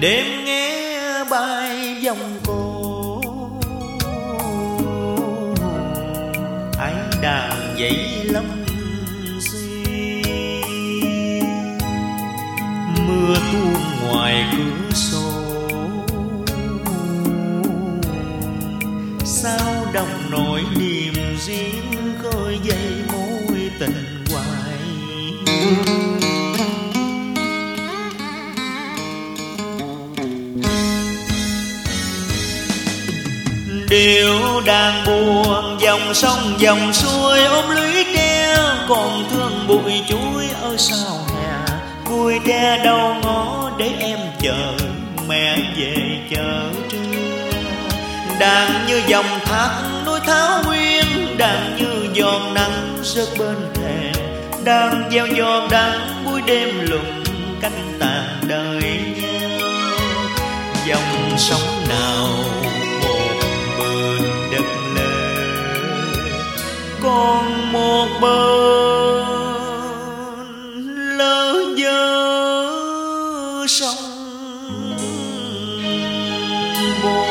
đêm nghe bay vòng cổ, ai đàn dậy lâm duyên. Mưa tuôn ngoài cửa sổ, sao đồng nỗi niềm riêng khơi dậy mối tình hoài. Điệu đàn buồn dòng sông dòng suối ôm lưới tre, còn thương bụi chuối ở sau hè. Vui tre đầu ngõ để em chờ mẹ về chợ trưa. Đàn như dòng thác núi Thảo Nguyên, đàn như giọt nắng rớt bên thềm. Đàn gieo giọt đắng buổi đêm lùng cánh tàn đời nhau. Dòng sông nào còn một bên lỡ dở sông bồn.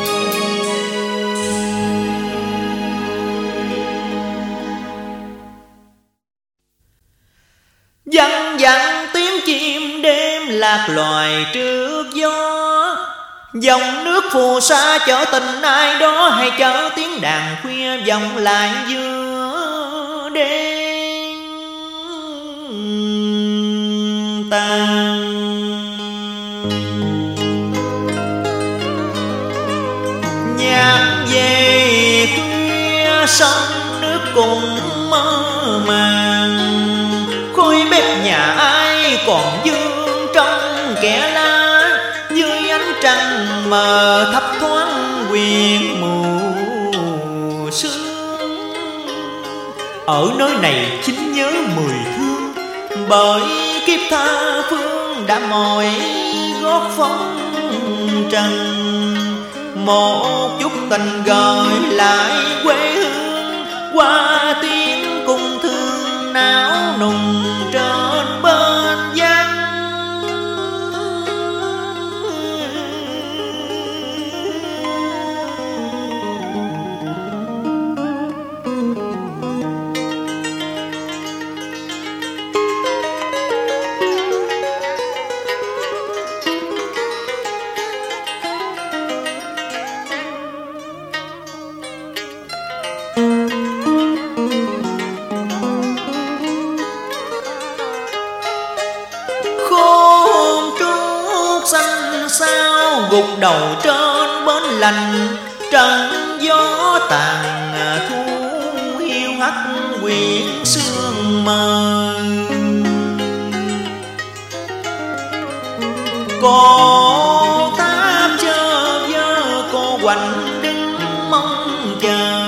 Văng vẳng tiếng chim đêm lạc loài trước gió. Dòng nước phù sa chở tình ai đó, hay chở tiếng đàn khuya vọng lại giữa đêm tàn. Nhạc về khuya sông nước cùng mơ màng, khói bếp nhà ai còn vương trong kẽ lá. Dưới ánh trăng mờ thấp thoáng quyện mù sương. Ở nơi này chính nhớ mười thương, bởi kiếp tha phương đã mỏi gót phong trần. Một chút tình gợi lại quê hương, qua tiếng cung thương não nùng trên bên vách. Gục đầu trên bến lành, trần gió tàn thu hiu hắt quyện sương mờ. Cô tháp chơ vơ cô quạnh đứng mong chờ.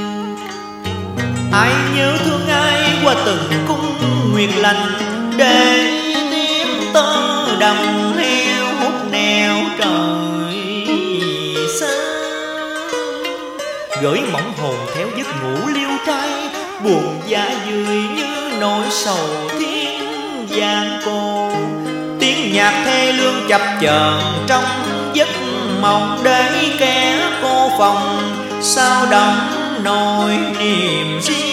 Ai nhớ thương ai qua từng cung nguyệt lành, để tiếp tơ đầm heo hút neo trời xa. Gửi mỏng hồn theo giấc ngủ liêu trai, buồn da dười như nỗi sầu thiên giang cô. Tiếng nhạc thê lương chập chờn trong giấc mộng, để kẻ cô phòng sao đậm nỗi niềm riêng.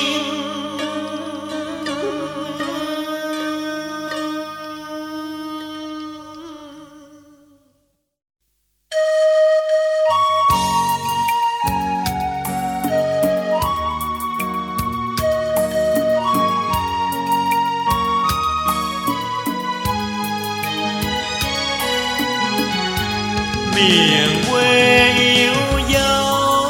Miền quê yêu dấu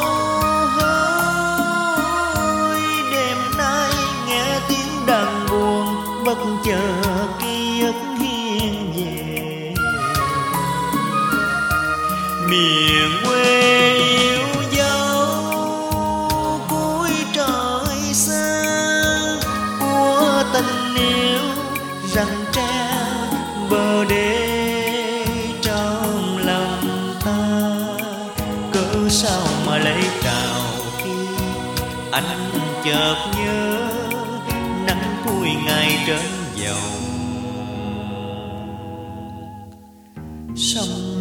hỡi, đêm nay nghe tiếng đàn buồn bất chợt ký ức hiên về. Miền quê yêu dấu cuối trời xa, của tình yêu răng tre bờ đê. Sao mà lấy trào khi anh chợt nhớ nắng cuối ngày trên dầu sông.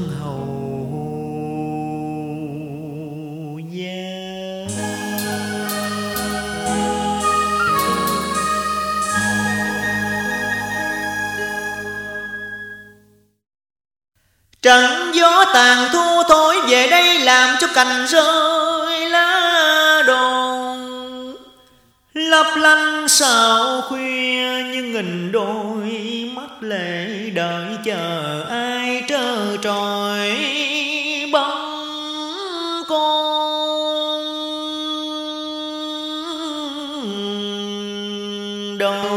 Trận gió tàn thu thổi về đây làm cho cành rơi lá đổ, lấp lánh sao khuya như nghìn đôi mắt lệ đợi chờ ai trơ trọi bóng con đâu.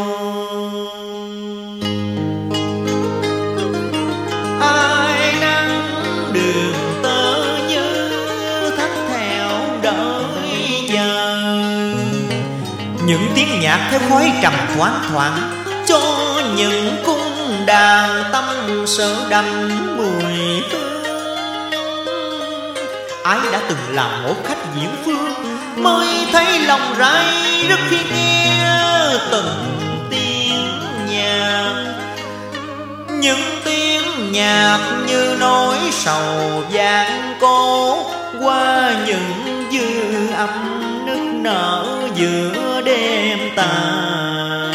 Ai nắng đường tơ như thắt theo đợi chờ, những tiếng nhạc theo khói trầm thoáng thoảng cho những cung đàn tâm sở đậm mùi hương. Ai đã từng làm một khách diễn phương mới thấy lòng ray rất khi nghe từng tiếng nhạc, những tiếng nhạc như nỗi sầu vang cố qua những dư âm nức nở giữa đêm tàn.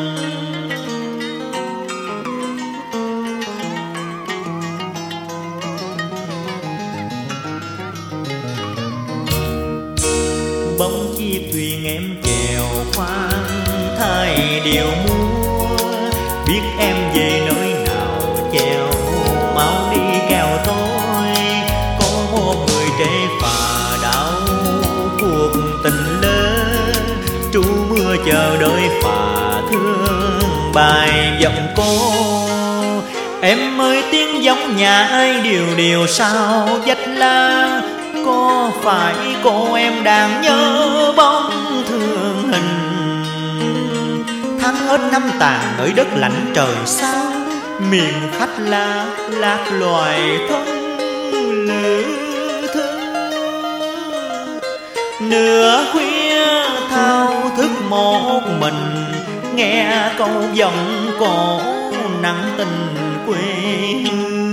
Bóng chiếc thuyền em chèo khoan thay điệu múa, biết em về nơi nào chèo mau đi kèo tôi. Có một người trẻ phà đảo cuộc tình lớn, trú mưa chờ đợi phà thương bài giọng cô. Em ơi tiếng giống nhà ai điều điều sao dách la, có phải cô em đang nhớ bóng thương hình. Tháng hết năm tàn nơi đất lạnh trời xa, miền khách la lạc loài thân lữ thư. Nửa khuya thao thức một mình, nghe câu giọng cổ nặng tình quê hương.